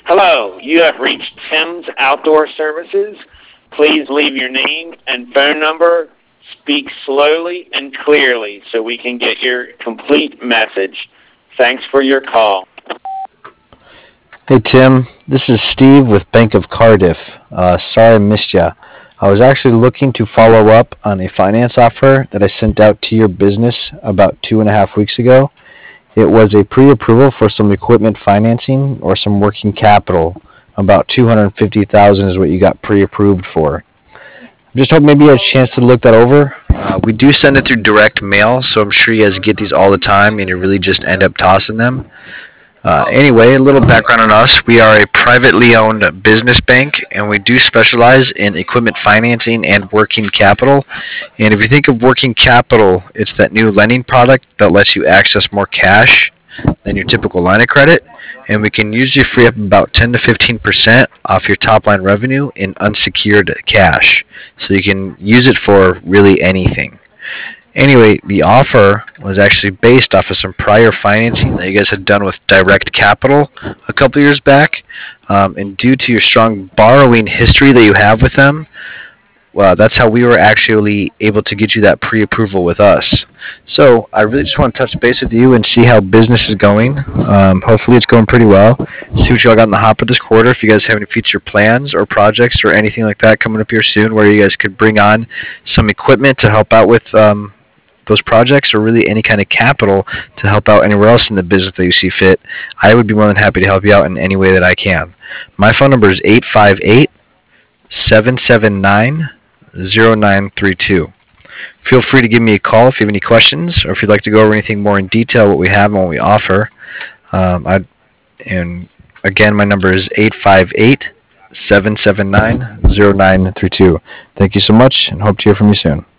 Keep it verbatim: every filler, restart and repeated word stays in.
Hello, you have reached Tim's Outdoor Services. Please leave your name and phone number. Speak slowly and clearly so we can get your complete message. Thanks for your call. Hey Tim, this is Steve with Bank of Cardiff. Uh, sorry I missed ya. I was actually looking to follow up on a finance offer that I sent out to your business about two and a half weeks ago. It was a pre-approval for some equipment financing or some working capital. About two hundred fifty thousand dollars is what you got pre-approved for. Just hope maybe you had a chance to look that over. Uh, we do send it through direct mail, so I'm sure you guys get these all the time and you really just end up tossing them. Uh, anyway, a little background on us. We are a privately owned business bank, and we do specialize in equipment financing and working capital. And if you think of working capital, it's that new lending product that lets you access more cash than your typical line of credit. And we can usually free up about ten to fifteen percent off your top line revenue in unsecured cash. So you can use it for really anything. Anyway, the offer was actually based off of some prior financing that you guys had done with Direct Capital a couple years back. Um, and due to your strong borrowing history that you have with them, well, that's how we were actually able to get you that pre-approval with us. So I really just want to touch base with you and see how business is going. Um, hopefully it's going pretty well. See what y'all got in the hopper this quarter. If you guys have any future plans or projects or anything like that coming up here soon where you guys could bring on some equipment to help out with um, those projects or really any kind of capital to help out anywhere else in the business that you see fit, I would be more than happy to help you out in any way that I can. My phone number is eight five eight, seven seven nine, zero nine three two. Feel free to give me a call if you have any questions or if you'd like to go over anything more in detail, what we have and what we offer. Um, I, and again, my number is eight five eight, seven seven nine, zero nine three two. Thank you so much and hope to hear from you soon.